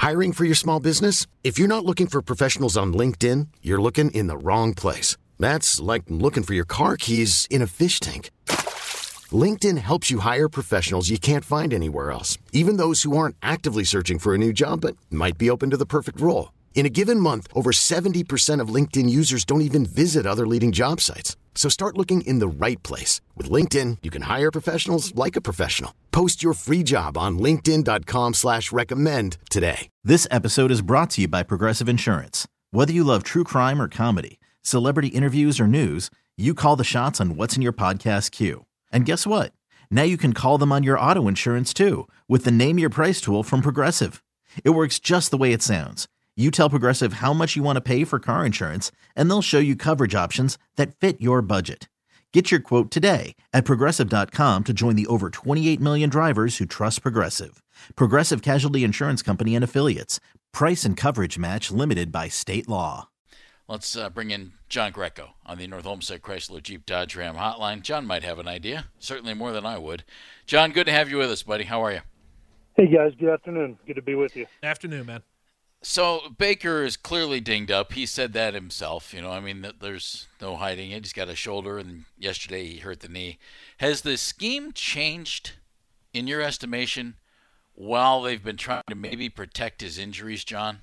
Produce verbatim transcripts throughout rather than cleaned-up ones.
Hiring for your small business? If you're not looking for professionals on LinkedIn, you're looking in the wrong place. That's like looking for your car keys in a fish tank. LinkedIn helps you hire professionals you can't find anywhere else, even those who aren't actively searching for a new job but might be open to the perfect role. In a given month, over seventy percent of LinkedIn users don't even visit other leading job sites. So start looking in the right place. With LinkedIn, you can hire professionals like a professional. Post your free job on linkedin dot com slash recommend today. This episode is brought to you by Progressive Insurance. Whether you love true crime or comedy, celebrity interviews or news, you call the shots on what's in your podcast queue. And guess what? Now you can call them on your auto insurance too with the Name Your Price tool from Progressive. It works just the way it sounds. You tell Progressive how much you want to pay for car insurance, and they'll show you coverage options that fit your budget. Get your quote today at progressive dot com to join the over twenty-eight million drivers who trust Progressive. Progressive Casualty Insurance Company and Affiliates. Price and coverage match limited by state law. Let's uh, bring in John Greco on the North Olmsted Chrysler Jeep Dodge Ram hotline. John might have an idea, certainly more than I would. John, good to have you with us, buddy. How are you? Hey, guys. Good afternoon. Good to be with you. Afternoon, man. So Baker is clearly dinged up. He said that himself. You know, I mean, there's no hiding it. He's got a shoulder, and yesterday he hurt the knee. Has the scheme changed, in your estimation, while they've been trying to maybe protect his injuries, John?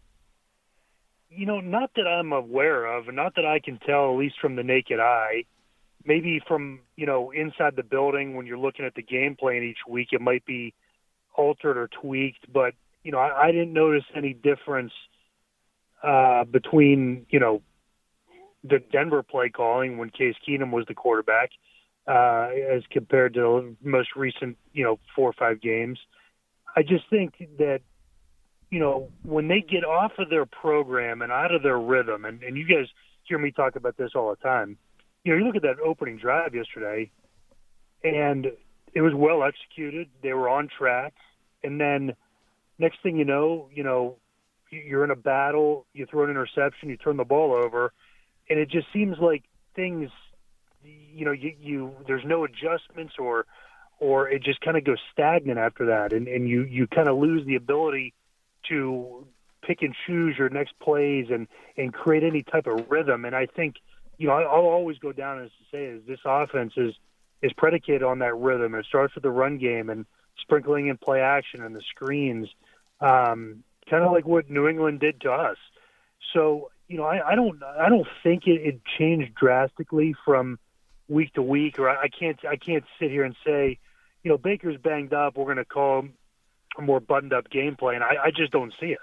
You know, not that I'm aware of, and not that I can tell, at least from the naked eye. Maybe from, you know, inside the building when you're looking at the game plan each week, it might be altered or tweaked, but you know, I, I didn't notice any difference uh, between, you know, the Denver play calling when Case Keenum was the quarterback uh, as compared to the most recent, you know, four or five games. I just think that, you know, when they get off of their program and out of their rhythm, and, and you guys hear me talk about this all the time, you know, you look at that opening drive yesterday, and it was well executed. They were on track. And then next thing you know, you know, you're in a battle, you throw an interception, you turn the ball over, and it just seems like things, you know, you, you there's no adjustments or or it just kind of goes stagnant after that, and, and you, you kind of lose the ability to pick and choose your next plays and, and create any type of rhythm. And I think, you know, I'll always go down as to say is this offense is, is predicated on that rhythm. It starts with the run game and sprinkling in play action and the screens. Um, kind of like what New England did to us. So, you know, I, I don't, I don't think it, it changed drastically from week to week, or I, I can't, I can't sit here and say, you know, Baker's banged up, we're going to call him a more buttoned up game plan. I, I just don't see it.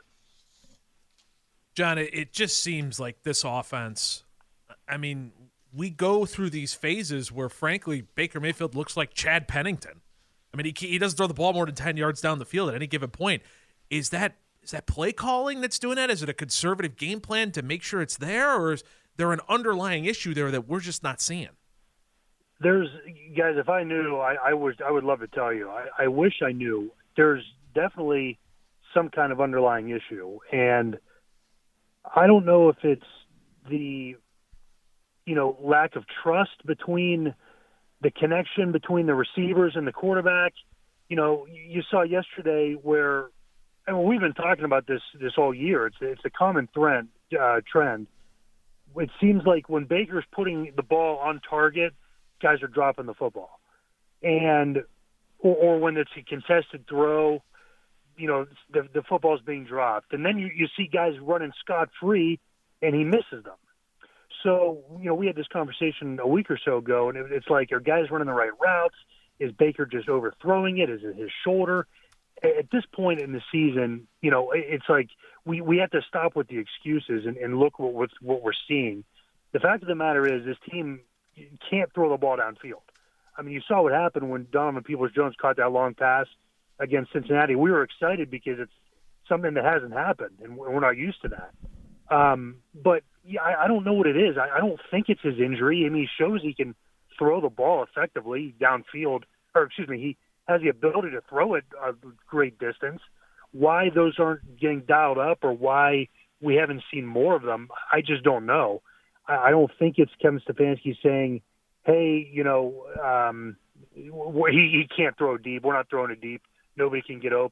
John, it, it just seems like this offense, I mean, we go through these phases where, frankly, Baker Mayfield looks like Chad Pennington. I mean, he, he doesn't throw the ball more than ten yards down the field at any given point. Is that is that play calling that's doing that? Is it a conservative game plan to make sure it's there, or is there an underlying issue there that we're just not seeing? There's guys. If I knew, I, I would. I would love to tell you. I, I wish I knew. There's definitely some kind of underlying issue, and I don't know if it's the, you know, lack of trust between the connection between the receivers and the quarterback. You know, you saw yesterday where. I mean, we've been talking about this this all year. It's it's a common trend. Uh, trend. It seems like when Baker's putting the ball on target, guys are dropping the football, and or, or when it's a contested throw, you know, the the football's being dropped, and then you, you see guys running scot free, and he misses them. So you know, we had this conversation a week or so ago, and it, it's like, are guys running the right routes? Is Baker just overthrowing it? Is it his shoulder? At this point in the season, you know, it's like we, we have to stop with the excuses and, and look what what's, what we're seeing. The fact of the matter is this team can't throw the ball downfield. I mean, you saw what happened when Donovan Peoples-Jones caught that long pass against Cincinnati. We were excited because it's something that hasn't happened, and we're not used to that. Um, but yeah, I, I don't know what it is. I, I don't think it's his injury. I mean, he shows he can throw the ball effectively downfield, or excuse me, he has the ability to throw it a great distance. Why those aren't getting dialed up or why we haven't seen more of them, I just don't know. I, I don't think it's Kevin Stefanski saying, hey, you know, um, he, he can't throw deep. We're not throwing it deep. Nobody can get open.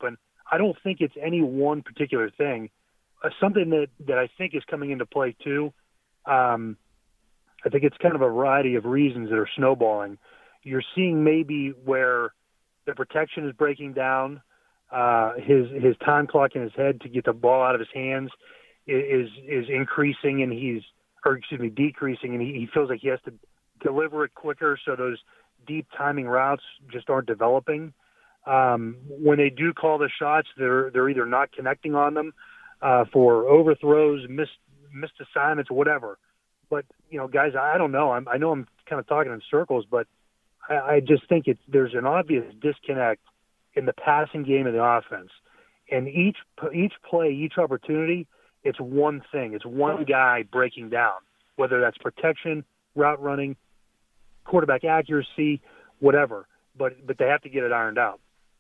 I don't think it's any one particular thing. Uh, something that, that I think is coming into play too, um, I think it's kind of a variety of reasons that are snowballing. You're seeing maybe where the protection is breaking down, uh, his his time clock in his head to get the ball out of his hands is is increasing, and he's or excuse me decreasing, and he, he feels like he has to deliver it quicker, so those deep timing routes just aren't developing. Um, when they do call the shots, they're they're either not connecting on them uh, for overthrows, missed missed assignments, whatever. But you know, guys, I don't know. I'm, I know I'm kind of talking in circles, but I, I just think it's there's an obvious disconnect in the passing game of the offense. And each each play, each opportunity, it's one thing. It's one guy breaking down, whether that's protection, route running, quarterback accuracy, whatever. But but they have to get it ironed out.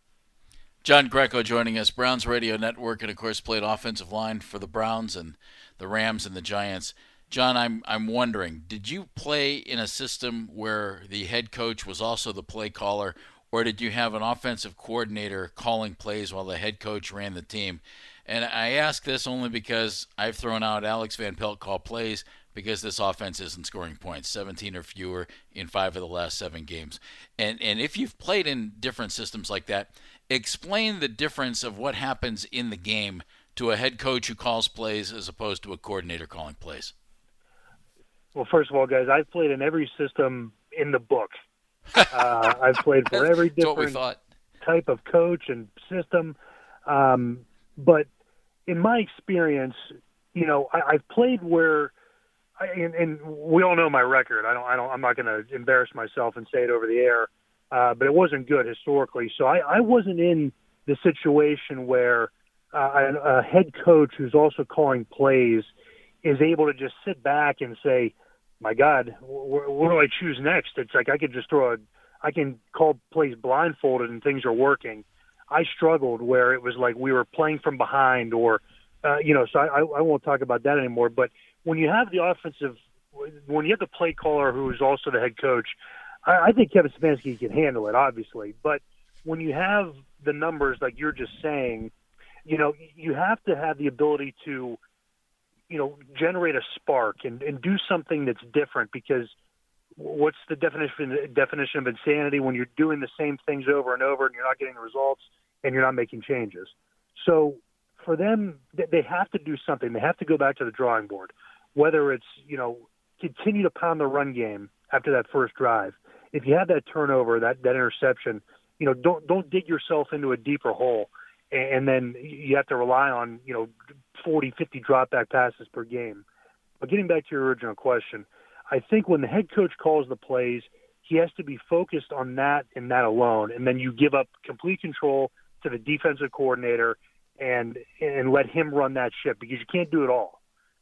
John Greco joining us, Browns Radio Network, and of course played offensive line for the Browns and the Rams and the Giants. John, I'm I'm wondering, did you play in a system where the head coach was also the play caller, or did you have an offensive coordinator calling plays while the head coach ran the team? And I ask this only because I've thrown out Alex Van Pelt call plays because this offense isn't scoring points, seventeen or fewer in five of the last seven games. And and if you've played in different systems like that, explain the difference of what happens in the game to a head coach who calls plays as opposed to a coordinator calling plays. Well, first of all, guys, I've played in every system in the book. Uh, I've played for every different type of coach and system. Um, but in my experience, you know, I, I've played where, I, and, and we all know my record. I don't, I don't, I'm not going to embarrass myself and say it over the air, uh, but it wasn't good historically. So I, I wasn't in the situation where uh, a, a head coach who's also calling plays is able to just sit back and say, my God, wh- what do I choose next? It's like I could just throw a, I can call plays blindfolded and things are working. I struggled where it was like we were playing from behind or, uh, you know, so I, I won't talk about that anymore. But when you have the offensive, when you have the play caller who is also the head coach, I, I think Kevin Stefanski can handle it, obviously. But when you have the numbers like you're just saying, you know, you have to have the ability to, you know, generate a spark and, and do something that's different, because what's the definition definition of insanity when you're doing the same things over and over and you're not getting the results and you're not making changes? So for them, they have to do something. They have to go back to the drawing board, whether it's, you know, continue to pound the run game after that first drive. If you have that turnover, that, that interception, you know, don't, don't dig yourself into a deeper hole. And then you have to rely on, you know, forty, fifty drop back passes per game. But getting back to your original question, I think when the head coach calls the plays, he has to be focused on that and that alone. And then you give up complete control to the defensive coordinator and and let him run that ship, because you can't do it all.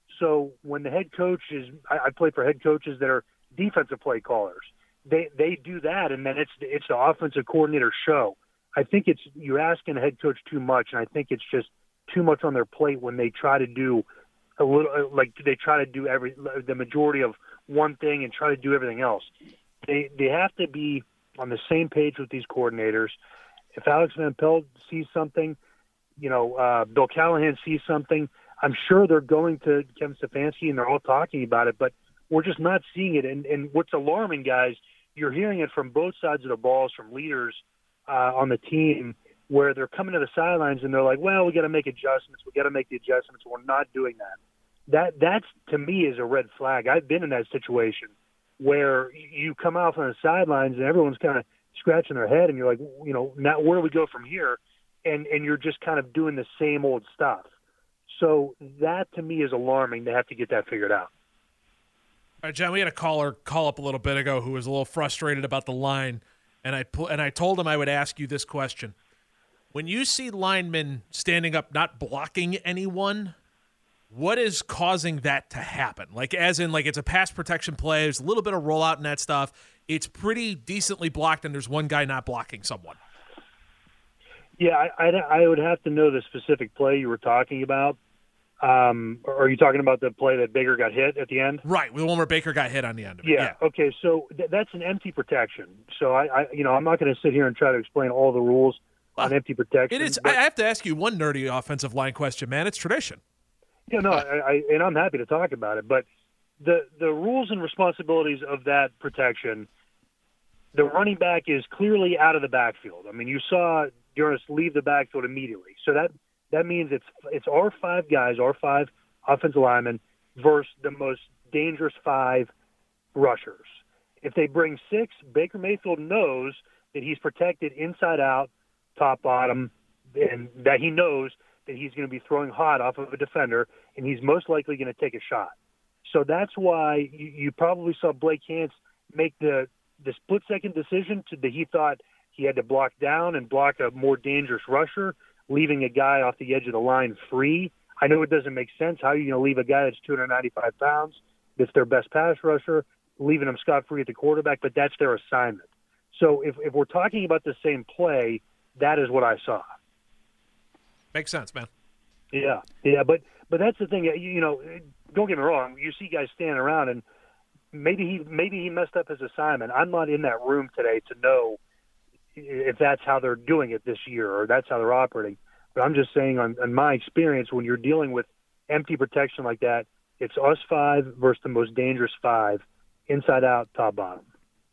So when the head coach is, I, I played for head coaches that are defensive play callers. They they do that, and then it's it's the offensive coordinator show. I think it's you're asking the head coach too much, and I think it's just too much on their plate when they try to do a little, like they try to do every the majority of one thing and try to do everything else. They they have to be on the same page with these coordinators. If Alex Van Pelt sees something, you know, uh, Bill Callahan sees something, I'm sure they're going to Kevin Stefanski and they're all talking about it, but we're just not seeing it. And, and what's alarming, guys, you're hearing it from both sides of the balls, from leaders uh, on the team, where they're coming to the sidelines and they're like, well, we got to make adjustments. We got to make the adjustments. We're not doing that. That that's, to me, is a red flag. I've been in that situation where you come out from the sidelines and everyone's kind of scratching their head and you're like, you know, now where do we go from here? And and you're just kind of doing the same old stuff. So that, to me, is alarming. They have to get that figured out. All right, John, we had a caller call up a little bit ago who was a little frustrated about the line, and I and I told him I would ask you this question. When you see linemen standing up not blocking anyone, what is causing that to happen? Like, as in, like, it's a pass protection play, there's a little bit of rollout and that stuff. It's pretty decently blocked, and there's one guy not blocking someone. Yeah, I, I, I would have to know the specific play you were talking about. Um, or are you talking about the play that Baker got hit at the end? Right, the one where Baker got hit on the end of it. Yeah, yeah. Okay, so th- that's an empty protection. So, I, I, you know, I'm not going to sit here and try to explain all the rules. well, on empty protection. It is. But, I have to ask you one nerdy offensive line question, man. It's tradition. Yeah, no, I, I, and I'm happy to talk about it. But the the rules and responsibilities of that protection, the running back is clearly out of the backfield. I mean, you saw Jonas leave the backfield immediately. So that that means it's it's our five guys, our five offensive linemen versus the most dangerous five rushers. If they bring six, Baker Mayfield knows that he's protected inside out, top, bottom, and that he knows that he's going to be throwing hot off of a defender, and he's most likely going to take a shot. So that's why you, you probably saw Blake Hance make the, the split-second decision to, that he thought he had to block down and block a more dangerous rusher, leaving a guy off the edge of the line free. I know it doesn't make sense. How are you going to leave a guy that's two hundred ninety-five pounds, that's their best pass rusher, leaving him scot-free at the quarterback, but that's their assignment. So if, if we're talking about the same play, that is what I saw. Makes sense, man. Yeah, yeah, but but that's the thing. You, you know, don't get me wrong. You see guys standing around, and maybe he maybe he messed up his assignment. I'm not in that room today to know if that's how they're doing it this year or that's how they're operating. But I'm just saying, on, on my experience, when you're dealing with empty protection like that, it's us five versus the most dangerous five, inside out, top, bottom.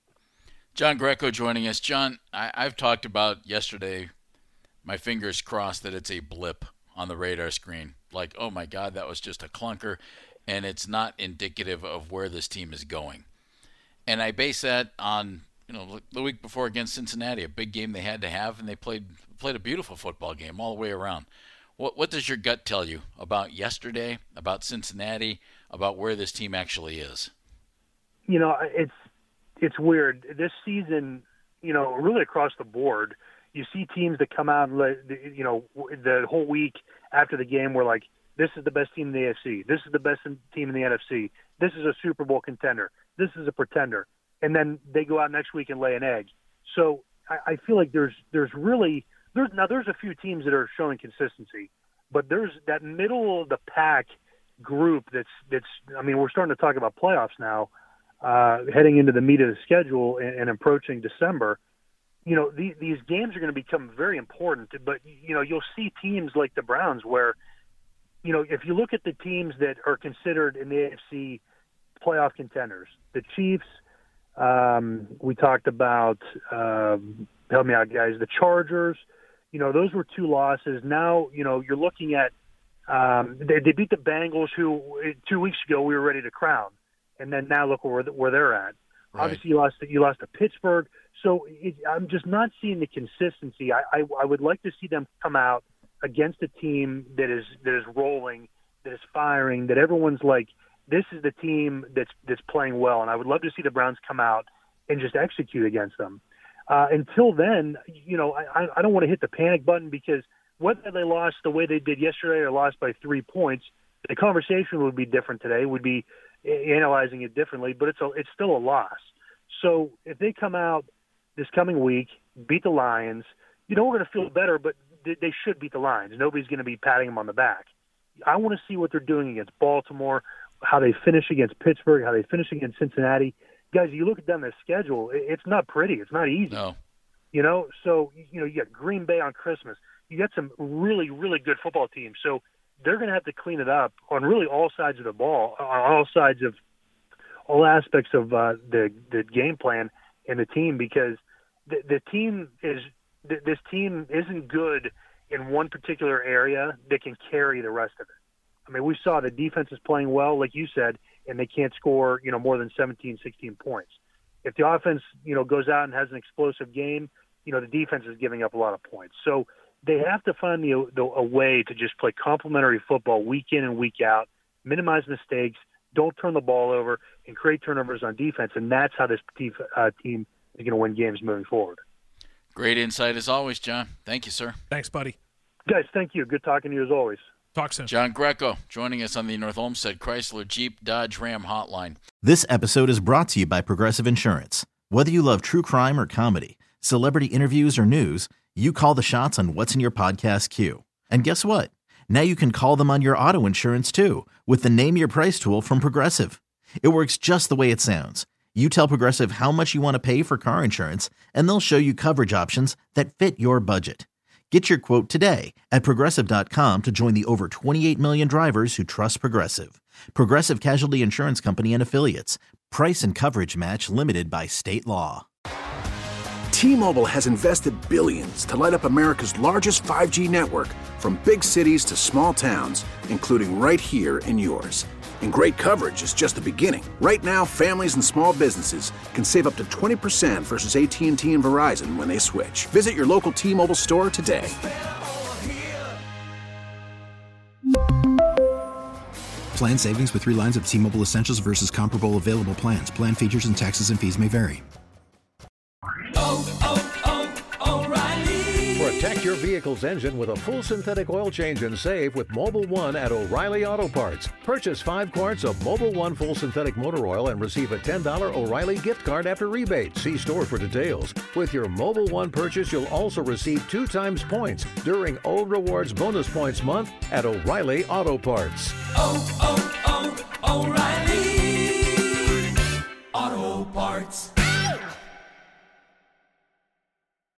John Greco joining us. John, I, I've talked about yesterday, my fingers crossed that it's a blip on the radar screen. Like, oh my God, that was just a clunker, and it's not indicative of where this team is going. And I base that on, you know, the week before against Cincinnati, a big game they had to have, and they played played a beautiful football game all the way around. What what does your gut tell you about yesterday, about Cincinnati, about where this team actually is? You know, it's it's weird. This season, you know, really across the board, you see teams that come out and, let, you know, the whole week after the game were like, this is the best team in the A F C. This is the best team in the N F C. This is a Super Bowl contender. This is a pretender. And then they go out next week and lay an egg. So I, I feel like there's there's really there's now there's a few teams that are showing consistency, but there's that middle of the pack group that's that's. I mean, we're starting to talk about playoffs now, uh, heading into the meat of the schedule and, and approaching December. You know, these, these games are going to become very important. But you know, you'll see teams like the Browns where, you know, if you look at the teams that are considered in the A F C playoff contenders, the Chiefs. Um, we talked about, um, help me out, guys, the Chargers. You know, those were two losses. Now, you know, you're looking at um, they, they beat the Bengals, who two weeks ago we were ready to crown, and then now look where where they're at. Right. Obviously, you lost to, you lost to Pittsburgh. So it, I'm just not seeing the consistency. I, I I would like to see them come out against a team that is that is rolling, that is firing, that everyone's like, this is the team that's that's playing well, and I would love to see the Browns come out and just execute against them. Uh, until then, you know, I, I don't want to hit the panic button, because whether they lost the way they did yesterday or lost by three points, the conversation would be different today. We'd be analyzing it differently, but it's a, it's still a loss. So if they come out this coming week, beat the Lions, you know, we're going to feel better, but they, they should beat the Lions. Nobody's going to be patting them on the back. I want to see what they're doing against Baltimore, how they finish against Pittsburgh, how they finish against Cincinnati. Guys, you look at them, their schedule, it's not pretty. It's not easy. No. You know, so, you know, you got Green Bay on Christmas. You got some really, really good football teams. So they're going to have to clean it up on really all sides of the ball, on all sides of all aspects of uh, the, the game plan and the team, because the, the team is – this team isn't good in one particular area that can carry the rest of it. I mean, we saw the defense is playing well, like you said, and they can't score, you know, more than seventeen, sixteen points. If the offense, you know, goes out and has an explosive game, you know, the defense is giving up a lot of points. So they have to find the, the, a way to just play complementary football week in and week out, minimize mistakes, don't turn the ball over, and create turnovers on defense. And that's how this def- uh, team is going to win games moving forward. Great insight as always, John. Thank you, sir. Thanks, buddy. Guys, thank you. Good talking to you as always. Talk soon. John Greco joining us on the North Olmsted Chrysler Jeep Dodge Ram hotline. This episode is brought to you by Progressive Insurance. Whether you love true crime or comedy, celebrity interviews or news, you call the shots on what's in your podcast queue. And guess what? Now you can call them on your auto insurance too, with the Name Your Price tool from Progressive. It works just the way it sounds. You tell Progressive how much you want to pay for car insurance, and they'll show you coverage options that fit your budget. Get your quote today at Progressive dot com to join the over twenty-eight million drivers who trust Progressive. Progressive Casualty Insurance Company and Affiliates. Price and coverage match limited by state law. T-Mobile has invested billions to light up America's largest five G network, from big cities to small towns, including right here in yours. And great coverage is just the beginning. Right now, families and small businesses can save up to twenty percent versus A T and T and Verizon when they switch. Visit your local T-Mobile store today. Plan savings with three lines of T-Mobile Essentials versus comparable available plans. Plan features and taxes and fees may vary. Oh, oh, oh, O'Reilly. Protect your vehicle's engine with a full synthetic oil change and save with Mobil one at O'Reilly Auto Parts. Purchase five quarts of Mobil one full synthetic motor oil and receive a ten dollars O'Reilly gift card after rebate. See store for details. With your Mobil one purchase, you'll also receive two times points during O Rewards Bonus Points Month at O'Reilly Auto Parts. Oh,